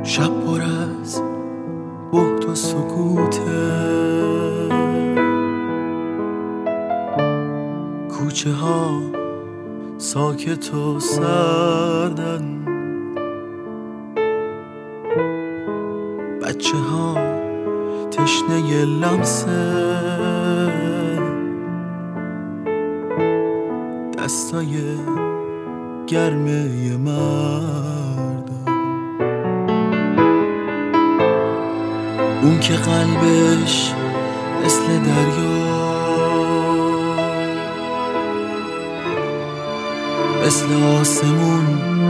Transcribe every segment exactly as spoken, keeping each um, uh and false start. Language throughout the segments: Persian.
شب پر از بهت و سکوته، کوچه ها ساکت و سردن، بچه ها تشنه لمسه دستای گرمه مردم، اون که قلبش مثل دریا، مثل آسمون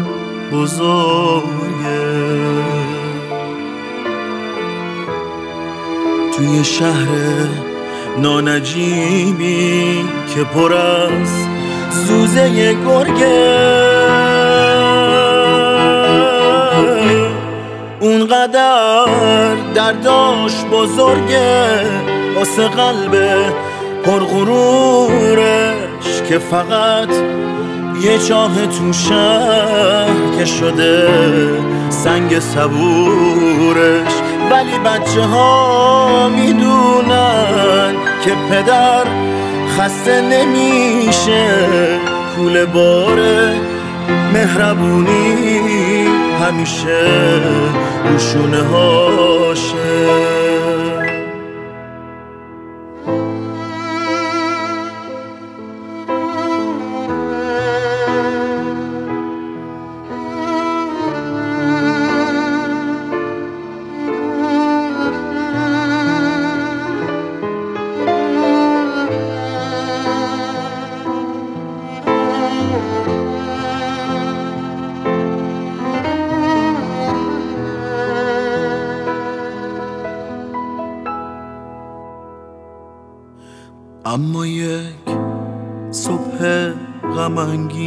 بزرگه، توی شهر نانجیبی که پر از زوزه گرگه، اونقدر درداش بزرگه واسه قلب پرغرورش که فقط یه چاه تو شهر که شده سنگ صبورش. ولی بچه ها میدونن که پدر خسته نمیشه، کوله باره مهربونی همیشه روشونه هاشه. اما یک صبح غم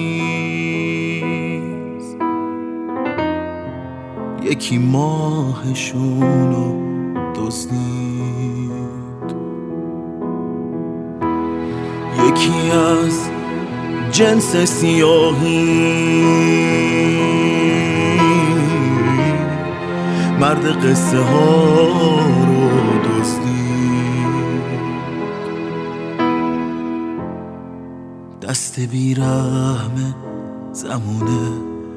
انگیز یکی ماهشونو دزدید، یکی از جنس سیاهی مرد قصه ها رو دزدید، دست بیرحم زمونه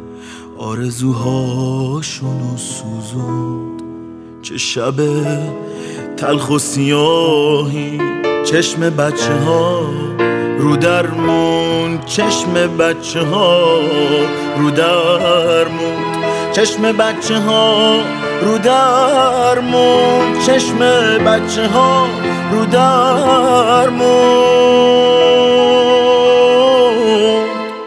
آرزوهاشونو سوزوند. چه شب تلخ و سیاهی، چشم بچه ها رو درمون، چشم بچه ها رو درمون، چشم بچه ها رو درمون، چشم بچه ها رو درمون.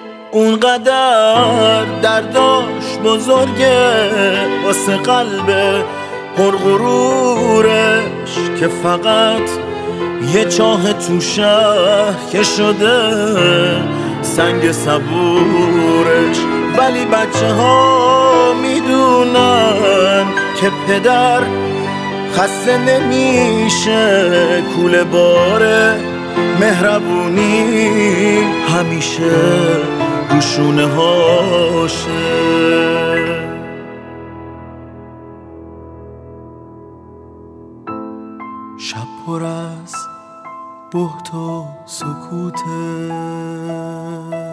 اونقدر درداش بزرگه واسه قلب پرغرورش که فقط یه چاه تو شهر که شده سنگ صبورش. ولی بچه ها میدونن که پدر خسته نمیشه، کوله باره مهربونی همیشه روشونه هاشه. شب پر از بهت و سکوته،